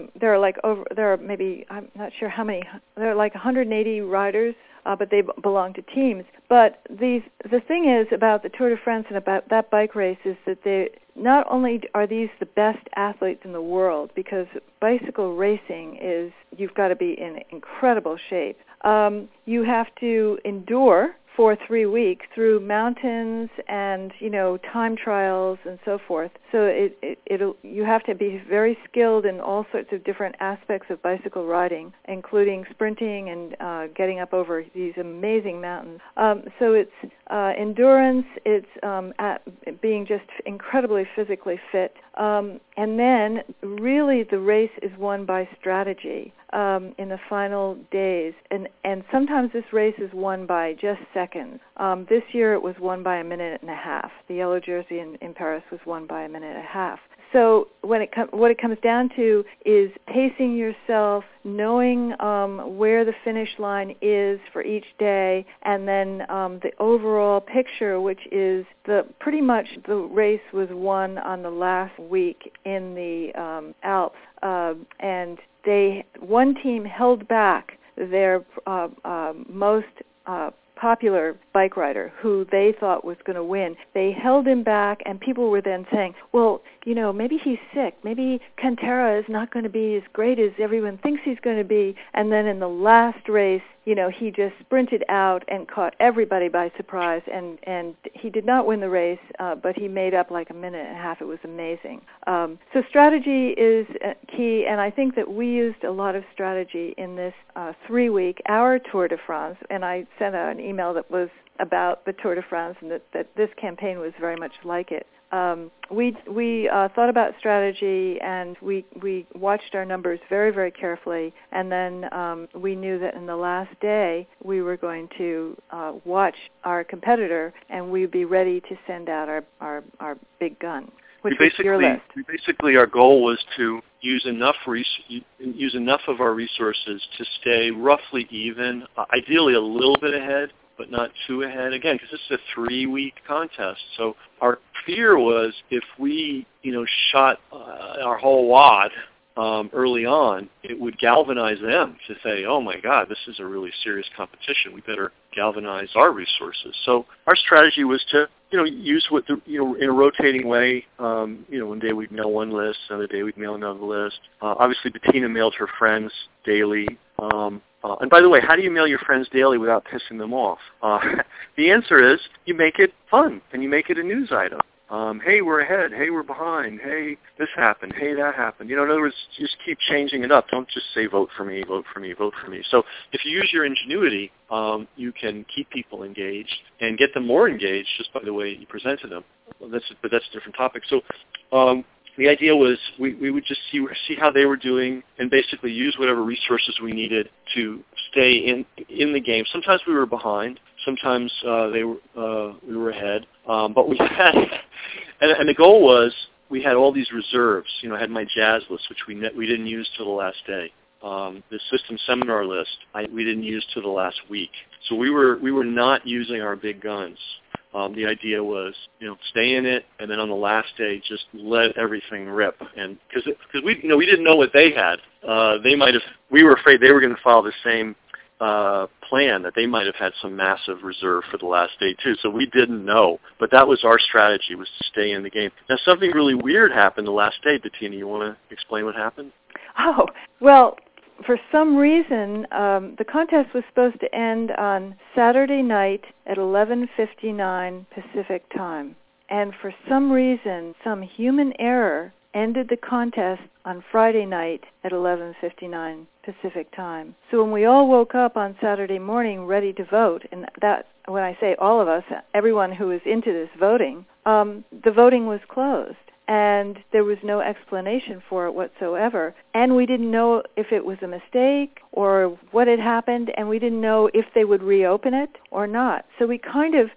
are maybe, I'm not sure how many. There are like 180 riders. But they belong to teams. But the thing is about the Tour de France and about that bike race is that they not only are these the best athletes in the world, because bicycle racing is, you've got to be in incredible shape. You have to endure for 3 weeks through mountains and time trials and so forth. So you have to be very skilled in all sorts of different aspects of bicycle riding, including sprinting and getting up over these amazing mountains. So it's endurance. It's being just incredibly physically fit. And then really the race is won by strategy in the final days. And sometimes this race is won by just seconds. This year it was won by a minute and a half. The yellow jersey in Paris was won by a minute and a half. So what it comes down to is pacing yourself, knowing where the finish line is for each day, and then the overall picture, which is pretty much the race was won on the last week in the Alps, and one team held back their most popular bike rider who they thought was going to win. They held him back, and people were then saying, well, maybe he's sick. Maybe Cantera is not going to be as great as everyone thinks he's going to be. And then in the last race, he just sprinted out and caught everybody by surprise. And he did not win the race, but he made up like a minute and a half. It was amazing. So strategy is key, and I think that we used a lot of strategy in this 3-week, our Tour de France. And I sent out an email that was about the Tour de France, and that this campaign was very much like it. We thought about strategy, and we watched our numbers very, very carefully, and then we knew that in the last day we were going to watch our competitor, and we'd be ready to send out our big gun, which was your list. Basically, our goal was to use enough of our resources to stay roughly even, ideally a little bit ahead, but not too ahead. Again, because this is a 3-week contest. So our fear was, if we, shot our whole wad early on, it would galvanize them to say, oh my God, this is a really serious competition. We better galvanize our resources. So our strategy was to use what in a rotating way. One day we'd mail one list, another day we'd mail another list. Obviously, Bettina mailed her friends daily. And by the way, how do you mail your friends daily without pissing them off? The answer is you make it fun and you make it a news item. Hey, we're ahead. Hey, we're behind. Hey, this happened. Hey, that happened. In other words, just keep changing it up. Don't just say vote for me, vote for me, vote for me. So if you use your ingenuity, you can keep people engaged and get them more engaged just by the way you present to them. But that's a different topic. So the idea was we would just see how they were doing and basically use whatever resources we needed to stay in the game. Sometimes we were behind. Sometimes we were ahead. But we had, and the goal was we had all these reserves. I had my jazz list, which we didn't use till the last day. The system seminar list we didn't use till the last week. So we were not using our big guns. The idea was, stay in it, and then on the last day, just let everything rip. And because we didn't know what they had. We were afraid they were going to follow the same plan, that they might have had some massive reserve for the last day too. So we didn't know, but that was our strategy, was to stay in the game. Now something really weird happened the last day. Bettina, you want to explain what happened? Oh, well, for some reason, the contest was supposed to end on Saturday night at 11:59 Pacific time. And for some reason, some human error ended the contest on Friday night at 11:59 Pacific time. So when we all woke up on Saturday morning ready to vote, and that, when I say all of us, everyone who was into this voting, the voting was closed. And there was no explanation for it whatsoever. And we didn't know if it was a mistake or what had happened, and we didn't know if they would reopen it or not. So we kind of,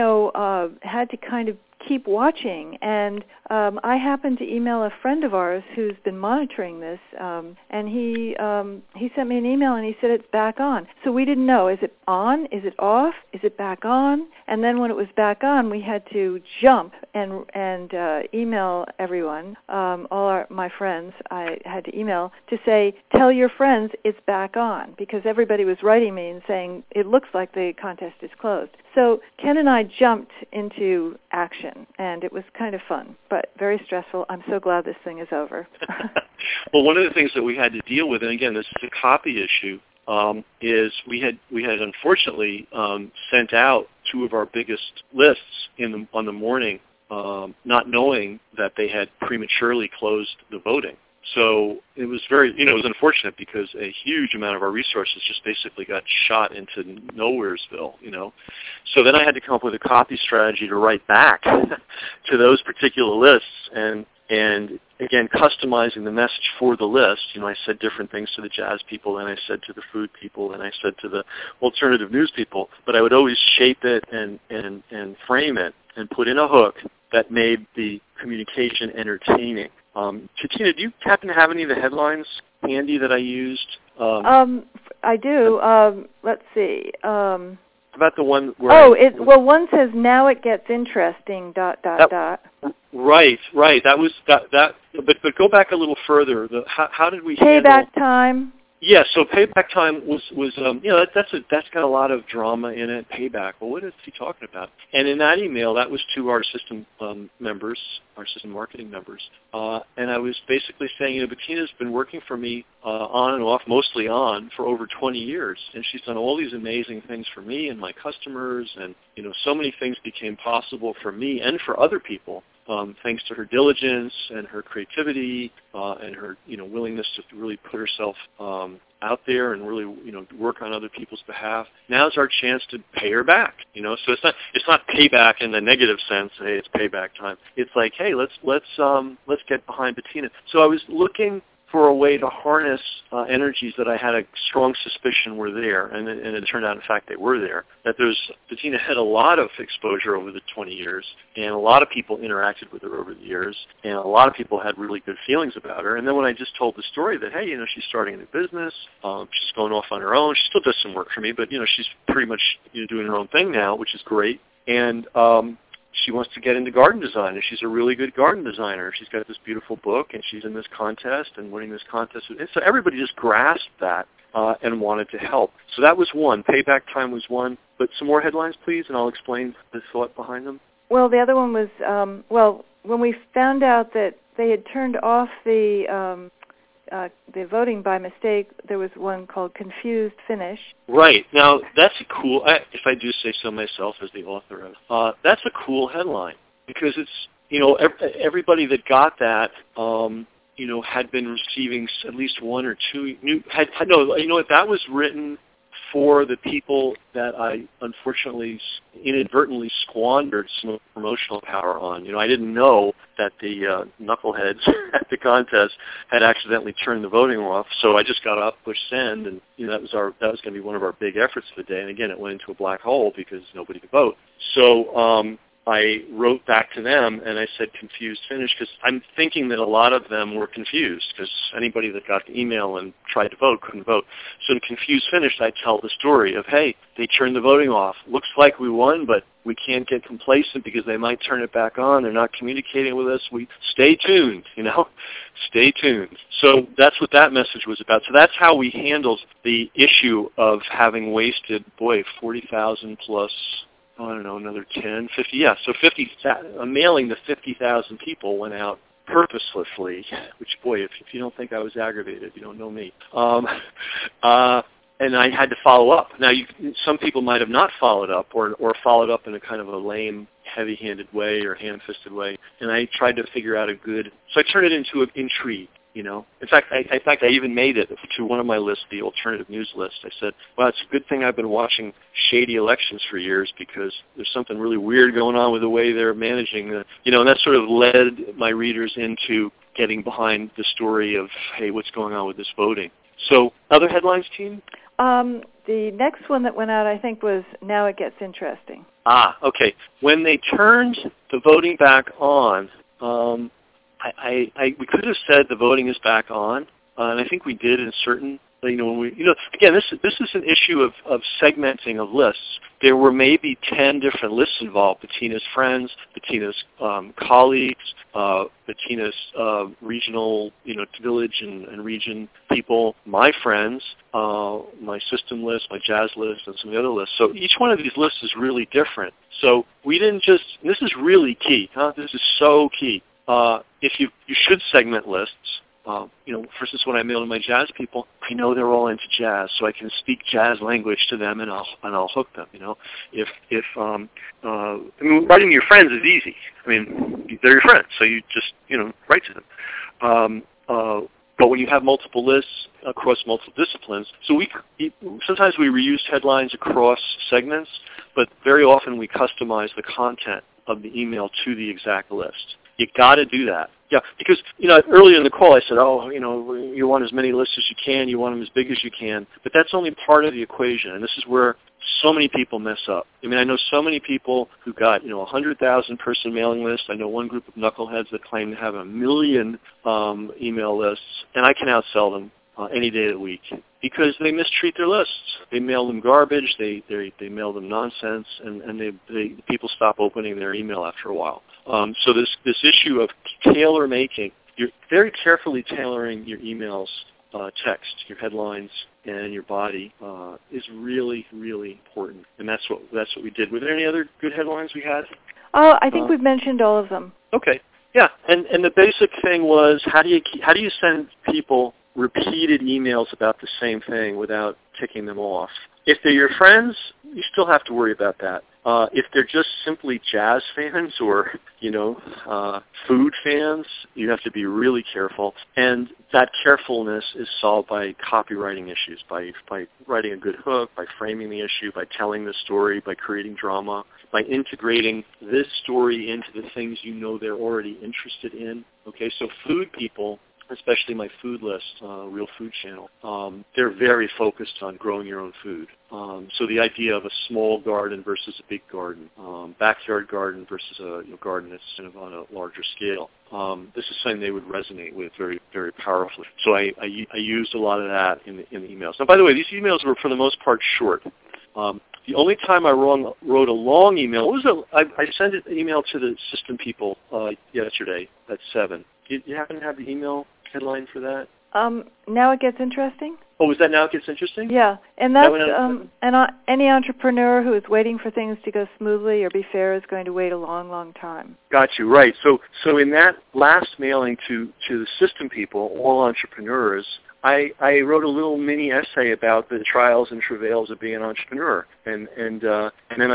had to kind of keep watching. And I happened to email a friend of ours who's been monitoring this, and he sent me an email and he said it's back on. So we didn't know, is it on? Is it off? Is it back on? And then when it was back on, we had to jump and email everyone, my friends. I had to email to say, tell your friends it's back on, because everybody was writing me and saying it looks like the contest is closed. So Ken and I jumped into action, and it was kind of fun, but very stressful. I'm so glad this thing is over. Well, one of the things that we had to deal with, and again, this is a copy issue, is we had unfortunately sent out two of our biggest lists on the morning, not knowing that they had prematurely closed the voting. So it was it was unfortunate, because a huge amount of our resources just basically got shot into nowheresville, So then I had to come up with a copy strategy to write back to those particular lists, and again, customizing the message for the list. I said different things to the jazz people than I said to the food people, and I said to the alternative news people, but I would always shape it and frame it and put in a hook that made the communication entertaining. Bettina, do you happen to have any of the headlines handy that I used? I do. Let's see. About the one where one says, now it gets interesting, ... Right. That was that. But go back a little further. How did we payback time? Yeah, so payback time was that's got a lot of drama in it. Payback. Well, what is he talking about? And in that email, that was to our system members, our system marketing members, and I was basically saying, Bettina's been working for me on and off, mostly on, for over 20 years, and she's done all these amazing things for me and my customers, and so many things became possible for me and for other people. Thanks to her diligence and her creativity and her willingness to really put herself out there and really work on other people's behalf. Now's our chance to pay her back. So it's not payback in the negative sense. Hey, it's payback time. It's like, hey, let's get behind Bettina. So I was looking for a way to harness energies that I had a strong suspicion were there, and it turned out, in fact, they were there. That Bettina had a lot of exposure over the 20 years, and a lot of people interacted with her over the years, and a lot of people had really good feelings about her. And then when I just told the story that, hey, she's starting a new business, she's going off on her own. She still does some work for me, but she's pretty much doing her own thing now, which is great. And she wants to get into garden design, and she's a really good garden designer. She's got this beautiful book, and she's in this contest and winning this contest. And so everybody just grasped that and wanted to help. So that was one. Payback time was one. But some more headlines, please, and I'll explain the thought behind them. Well, the other one was, when we found out that they had turned off the voting by mistake, there was one called Confused Finish. Right. Now, that's a cool, if I do say so myself as the author of, that's a cool headline because it's, everybody that got that, had been receiving at least one or two that was written for the people that I unfortunately inadvertently squandered some promotional power on. I didn't know that the knuckleheads at the contest had accidentally turned the voting off, so I just got up, pushed send, and that was going to be one of our big efforts for the day. And again, it went into a black hole because nobody could vote. So I wrote back to them and I said Confused Finish because I'm thinking that a lot of them were confused because anybody that got the email and tried to vote couldn't vote. So in Confused Finish, I tell the story of, hey, they turned the voting off. Looks like we won, but we can't get complacent because they might turn it back on. They're not communicating with us. Stay tuned, stay tuned. So that's what that message was about. So that's how we handled the issue of having wasted, 40,000 plus, I don't know, another 10, 50, yeah. So a mailing to 50,000 people went out purposelessly, which, if you don't think I was aggravated, you don't know me. And I had to follow up. Now, some people might have not followed up or followed up in a kind of a lame, heavy-handed way or ham-fisted way, and I tried to figure out so I turned it into an intrigue. In fact, I even made it to one of my lists, the alternative news list. I said, well, it's a good thing I've been watching shady elections for years because there's something really weird going on with the way they're managing and that sort of led my readers into getting behind the story of, hey, what's going on with this voting? So, other headlines, team? The next one that went out, I think, was Now It Gets Interesting. Okay. When they turned the voting back on, we could have said the voting is back on, and I think we did in certain. Again, this is an issue of segmenting of lists. There were maybe 10 different lists involved: Bettina's friends, Bettina's colleagues, Bettina's regional, village and region people, my friends, my system list, my jazz list, and some of the other lists. So each one of these lists is really different. So we didn't just. This is really key. This is so key. If you should segment lists. For instance, when I mail to my jazz people, I know they're all into jazz, so I can speak jazz language to them, and I'll hook them. Writing to your friends is easy. They're your friends, so you just write to them. But when you have multiple lists across multiple disciplines, so sometimes we reuse headlines across segments, but very often we customize the content of the email to the exact list. You got to do that. Yeah, because, earlier in the call I said, you want as many lists as you can, you want them as big as you can, but that's only part of the equation, and this is where so many people mess up. I know so many people who got, 100,000 person mailing list. I know one group of knuckleheads that claim to have 1 million email lists, and I can outsell them any day of the week because they mistreat their lists. They mail them garbage, they mail them nonsense, and people stop opening their email after a while. So this issue of tailor-making, you're very carefully tailoring your emails, text, your headlines, and your body is really, really important. And that's what we did. Were there any other good headlines we had? I think we've mentioned all of them. Okay. Yeah, and the basic thing was how do you send people repeated emails about the same thing without ticking them off? If they're your friends, you still have to worry about that. If they're just simply jazz fans or, food fans, you have to be really careful. And that carefulness is solved by copywriting issues, by writing a good hook, by framing the issue, by telling the story, by creating drama, by integrating this story into the things they're already interested in. Okay, so food people, especially my food list, Real Food Channel, they're very focused on growing your own food. So the idea of a small garden versus a big garden, backyard garden versus a garden that's kind of on a larger scale, this is something they would resonate with very, very powerfully. So I used a lot of that in the emails. Now, by the way, these emails were for the most part short. The only time I wrote a long email I sent an email to the system people yesterday at 7. Do you happen to have the email headline for that? Now it gets interesting? Oh, is that Now It Gets Interesting? Yeah, and that's any entrepreneur who is waiting for things to go smoothly or be fair is going to wait a long, long time. Got you, right. So in that last mailing to the system people, all entrepreneurs, I wrote a little mini essay about the trials and travails of being an entrepreneur, and then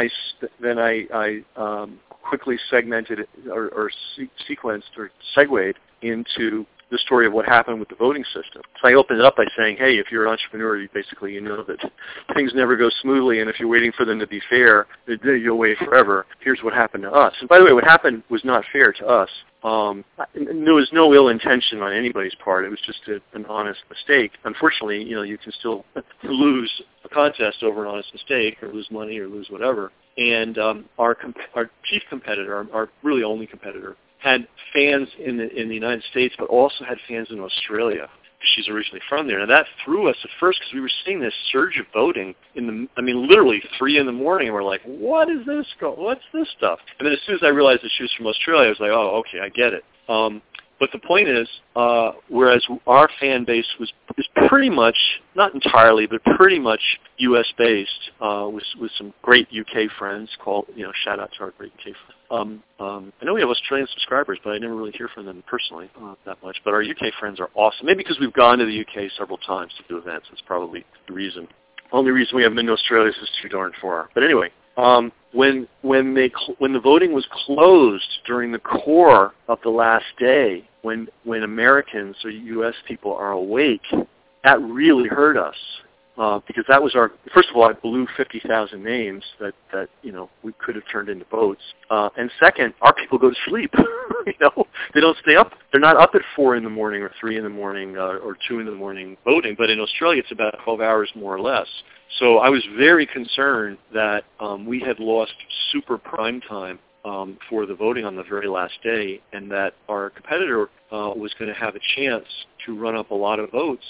I quickly segmented it or sequenced or segued into the story of what happened with the voting system. So I opened it up by saying, hey, if you're an entrepreneur, you know that things never go smoothly, and if you're waiting for them to be fair, you'll wait forever. Here's what happened to us. And by the way, what happened was not fair to us. There was no ill intention on anybody's part. It was just an honest mistake. Unfortunately, you can still lose a contest over an honest mistake, or lose money, or lose whatever. And our chief competitor, our really only competitor, had fans in the United States, but also had fans in Australia. She's originally from there. Now that threw us at first because we were seeing this surge of voting literally 3 a.m, and we're like, what is this? What's this stuff? And then as soon as I realized that she was from Australia, I was like, oh, okay, I get it. But the point is, whereas our fan base is pretty much, not entirely, but pretty much U.S.-based, with some great UK friends shout out to our great UK friends. I know we have Australian subscribers, but I never really hear from them personally that much. But our UK friends are awesome. Maybe because we've gone to the UK several times to do events. That's probably the reason. Only reason we haven't been to Australia is it's too darn far. But anyway, when the voting was closed during the core of the last day, when Americans or U.S. people are awake, that really hurt us. Because that was first of all, I blew 50,000 names that we could have turned into votes. And second, our people go to sleep. They don't stay up. They're not up at 4 in the morning or 3 in the morning or 2 in the morning voting. But in Australia, it's about 12 hours more or less. So I was very concerned that we had lost super prime time for the voting on the very last day, and that our competitor was going to have a chance to run up a lot of votes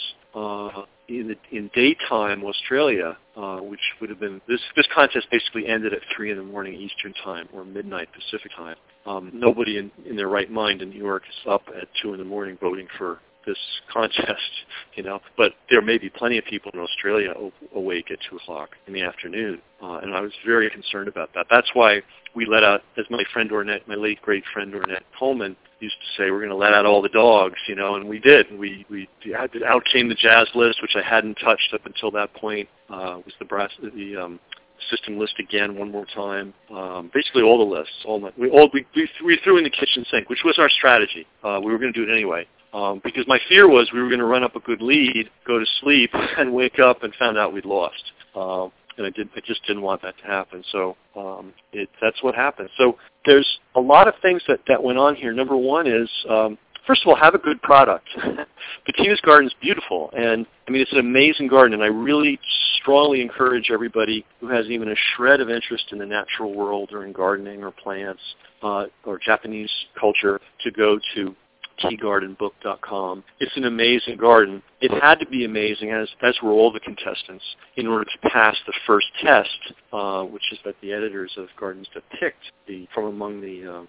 in daytime Australia, which would have been this contest basically ended at 3 in the morning Eastern time or midnight Pacific time. Nobody in their right mind in New York is up at 2 in the morning voting for this contest, but there may be plenty of people in Australia awake at 2 o'clock in the afternoon, and I was very concerned about that. That's why we let out, as my late great friend Ornette Coleman used to say, we're going to let out all the dogs, and we did. Out came the jazz list, which I hadn't touched up until that point. Was the system list again one more time. Basically all the lists. We threw in the kitchen sink, which was our strategy. We were going to do it anyway. Because my fear was we were going to run up a good lead, go to sleep, and wake up and found out we'd lost. And I just didn't want that to happen. So that's what happened. So there's a lot of things that went on here. Number one is, first of all, have a good product. Bettina's Garden is beautiful, and it's an amazing garden, and I really strongly encourage everybody who has even a shred of interest in the natural world or in gardening or plants or Japanese culture to go to teagardenbook.com. It's an amazing garden. It had to be amazing, as were all the contestants, in order to pass the first test, which is that the editors of Gardens That picked from among the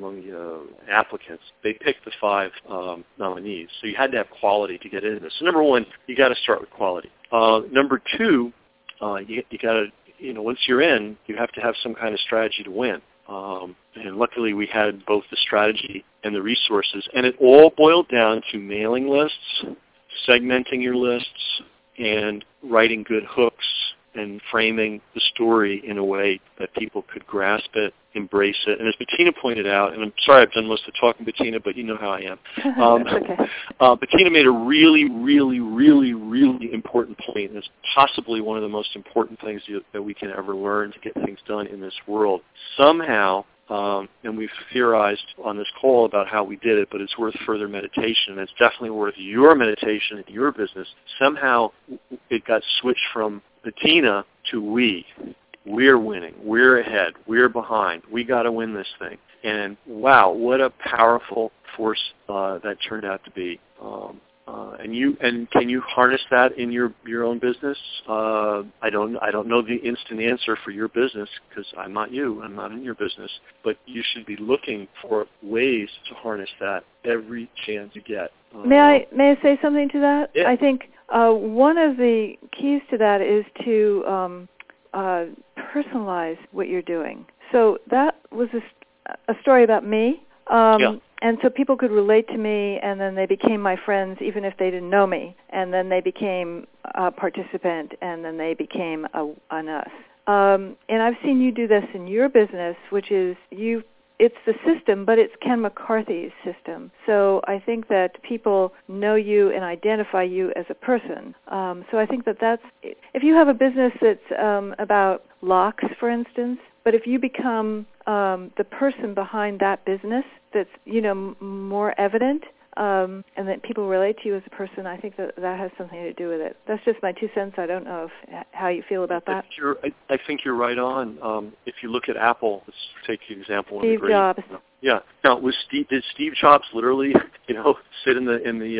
applicants, they picked the 5 nominees. So you had to have quality to get into this. So number one, you got to start with quality. Number two, you got to, once you're in, you have to have some kind of strategy to win. And luckily we had both the strategy and the resources, and it all boiled down to mailing lists, segmenting your lists, and writing good hooks and framing the story in a way that people could grasp it, embrace it. And as Bettina pointed out, and I'm sorry I've done most of the talking, Bettina, but you know how I am. Okay. Bettina made a really, really, really, really important point, and it's possibly one of the most important things that we can ever learn to get things done in this world. Somehow, and we've theorized on this call about how we did it, but it's worth further meditation, and it's definitely worth your meditation in your business. Somehow it got switched from Bettina to we. We're winning. We're ahead. We're behind. We got to win this thing. And wow, what a powerful force that turned out to be. And can you harness that in your own business? I don't know the instant answer for your business because I'm not you. I'm not in your business. But you should be looking for ways to harness that every chance you get. May I say something to that? Yeah. I think one of the keys to that is to personalize what you're doing. So that was a story about me. And so people could relate to me, and then they became my friends even if they didn't know me. And then they became a participant, and then they became an us. And I've seen you do this in your business, which is it's the system, but it's Ken McCarthy's system. So I think that people know you and identify you as a person. So I think that's, if you have a business that's about locks, for instance, but if you become the person behind that business that's, more evident, and that people relate to you as a person, I think that has something to do with it. That's just my 2 cents. I don't know how you feel about that. I think you're right on. If you look at Apple, let's take the example. Steve Jobs. Yeah. Now, did Steve Jobs literally, sit in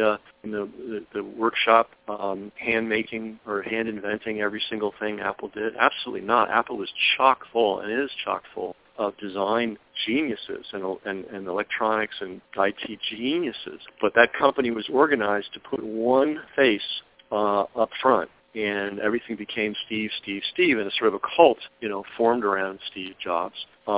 the workshop, hand making or hand inventing every single thing Apple did? Absolutely not. Apple was chock full and is chock full of design geniuses and electronics and IT geniuses. But that company was organized to put one face up front, and everything became Steve, and a sort of a cult, formed around Steve Jobs.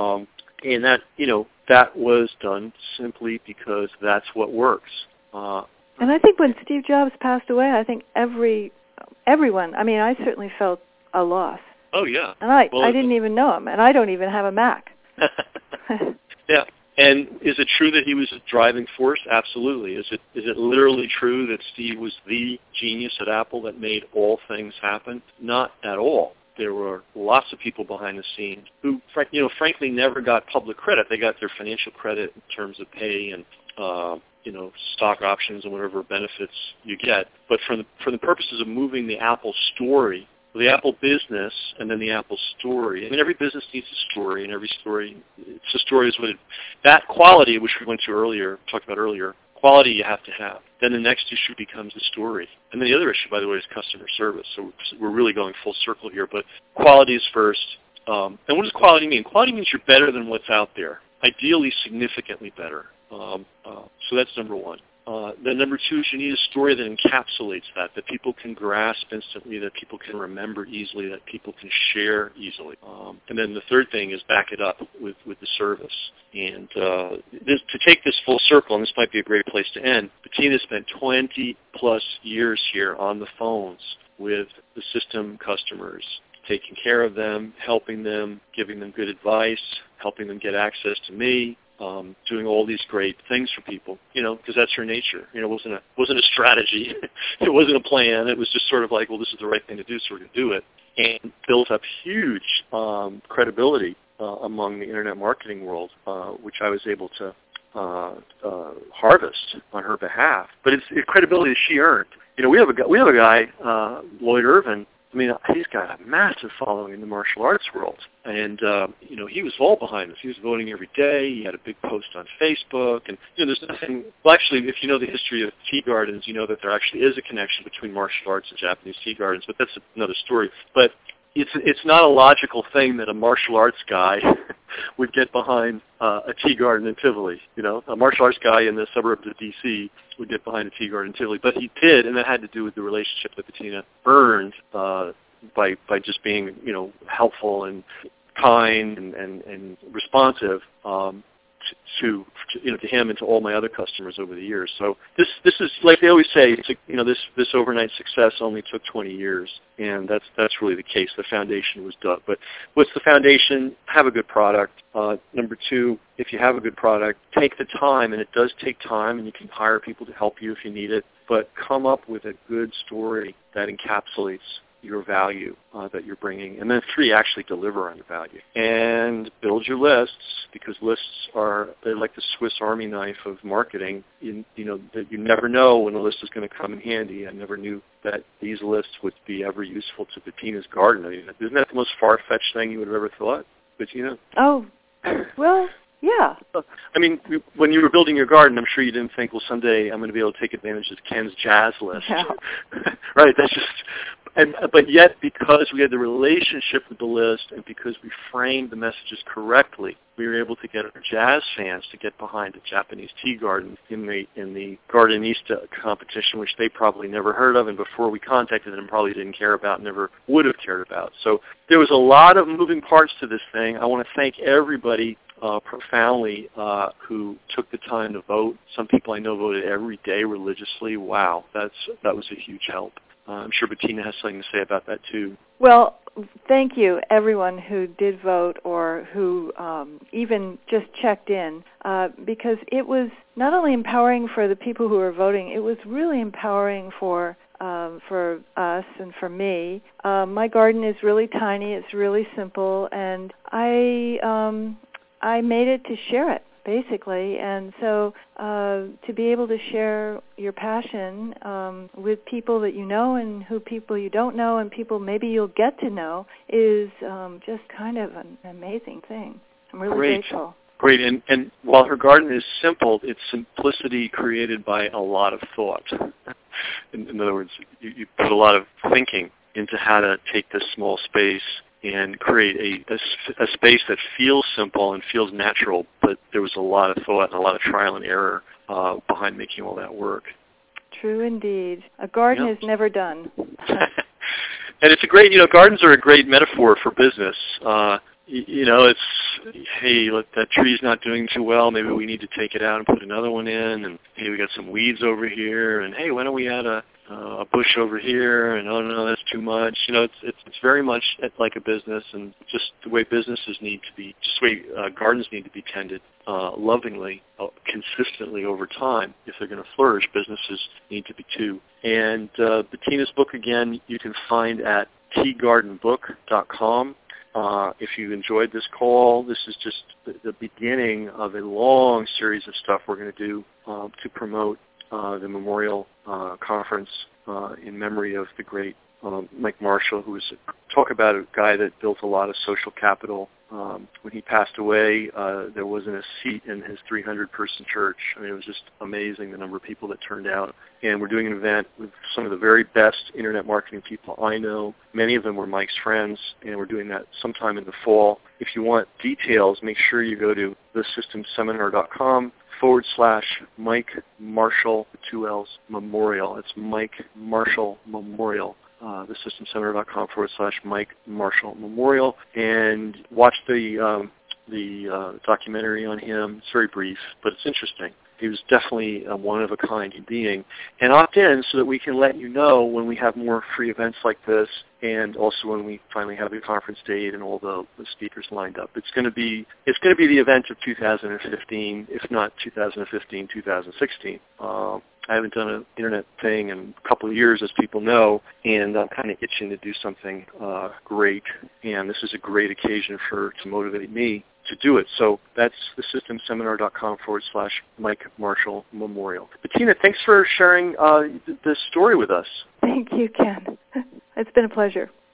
And that, that was done simply because that's what works. And I think when Steve Jobs passed away, I think everyone, I certainly felt a loss. Oh, yeah. And I didn't even know him, and I don't even have a Mac. Yeah. And is it true that he was a driving force? Absolutely. Is it literally true that Steve was the genius at Apple that made all things happen? Not at all. There were lots of people behind the scenes who, frankly, never got public credit. They got their financial credit in terms of pay and stock options and whatever benefits you get. But for the purposes of moving the Apple story, the Apple business, and then the Apple story. Every business needs a story, and every story, it's a story is what that quality, which we talked about earlier, quality you have to have. Then the next issue becomes the story. And then the other issue, by the way, is customer service. So we're really going full circle here, but quality is first. And what does quality mean? Quality means you're better than what's out there, ideally significantly better. So that's number one. Then number two is you need a story that encapsulates that people can grasp instantly, that people can remember easily, that people can share easily. And then the third thing is back it up with the service. And to take this full circle, and this might be a great place to end, Bettina spent 20-plus years here on the phones with the system customers, taking care of them, helping them, giving them good advice, helping them get access to me, doing all these great things for people, because that's her nature. It wasn't a strategy. It wasn't a plan. It was just sort of like, well, this is the right thing to do, so we're going to do it. And built up huge credibility among the Internet marketing world, which I was able to harvest on her behalf. But it's credibility that she earned. We have a guy, Lloyd Irvin. He's got a massive following in the martial arts world. And, he was all behind this. He was voting every day. He had a big post on Facebook. And, there's nothing, well, actually, if you know the history of tea gardens, you know that there actually is a connection between martial arts and Japanese tea gardens, but that's another story. But it's not a logical thing that a martial arts guy would get behind a tea garden in Tivoli. A martial arts guy in the suburbs of D.C. would get behind a tea garden in Tivoli. But he did, and that had to do with the relationship that Bettina earned by just being, helpful and kind and responsive to him and to all my other customers over the years. So this is, like they always say, it's this overnight success only took 20 years, and that's really the case. The foundation was dug. But what's the foundation? Have a good product. Number two, if you have a good product, take the time, and it does take time, and you can hire people to help you if you need it, but come up with a good story that encapsulates your value that you're bringing. And then three, actually deliver on your value. And build your lists, because lists they're like the Swiss Army knife of marketing. That you never know when a list is going to come in handy. I never knew that these lists would be ever useful to Bettina's garden. Isn't that the most far-fetched thing you would have ever thought, Bettina? Oh, well, Yeah. I mean, when you were building your garden, I'm sure you didn't think, well, someday I'm going to be able to take advantage of Ken's jazz list. No. Right, that's just... But yet, because we had the relationship with the list and because we framed the messages correctly, we were able to get our jazz fans to get behind the Japanese tea garden in the Gardenista competition, which they probably never heard of, and before we contacted them probably didn't care about, never would have cared about. So there was a lot of moving parts to this thing. I want to thank everybody profoundly who took the time to vote. Some people I know voted every day religiously. Wow, that was a huge help. I'm sure Bettina has something to say about that too. Well, thank you, everyone who did vote or who even just checked in, because it was not only empowering for the people who were voting, it was really empowering for us and for me. My garden is really tiny, it's really simple, and I made it to share it, basically. And so to be able to share your passion with people that you know and people you don't know and people maybe you'll get to know is just kind of an amazing thing. I'm really grateful. Great. And while her garden is simple, it's simplicity created by a lot of thought. In other words, you put a lot of thinking into how to take this small space and create a space that feels simple and feels natural, but there was a lot of thought and a lot of trial and error behind making all that work. True indeed. A garden is never done. And it's a great, gardens are a great metaphor for business. It's, hey, look, that tree's not doing too well. Maybe we need to take it out and put another one in. And hey, we got some weeds over here. And hey, why don't we add a bush over here? And oh no, that's too much. It's very much like a business, and just the way businesses need to be, just the way gardens need to be tended lovingly, consistently over time. If they're going to flourish, businesses need to be too. And Bettina's book, again, you can find at teagardenbook.com. If you enjoyed this call, this is just the beginning of a long series of stuff we're going to do to promote the Memorial Conference in memory of the great Mike Marshall, who was, talk about a guy that built a lot of social capital. When he passed away, there wasn't a seat in his 300-person church. I mean, it was just amazing the number of people that turned out. And we're doing an event with some of the very best internet marketing people I know. Many of them were Mike's friends, and we're doing that sometime in the fall. If you want details, make sure you go to thesystemseminar.com/Mike Marshall, 2 L's, Memorial. It's Mike Marshall Memorial. thesystemseminar.com/Mike Marshall Memorial, and watch the documentary on him. It's very brief, but it's interesting. He was definitely a one-of-a-kind being. And opt in so that we can let you know when we have more free events like this, and also when we finally have the conference date and all the speakers lined up. It's going to be the event of 2015, if not 2015, 2016. I haven't done an internet thing in a couple of years, as people know, and I'm kind of itching to do something great. And this is a great occasion to motivate me to do it. So that's thesystemseminar.com/Mike Marshall Memorial. Bettina, thanks for sharing this story with us. Thank you, Ken. It's been a pleasure.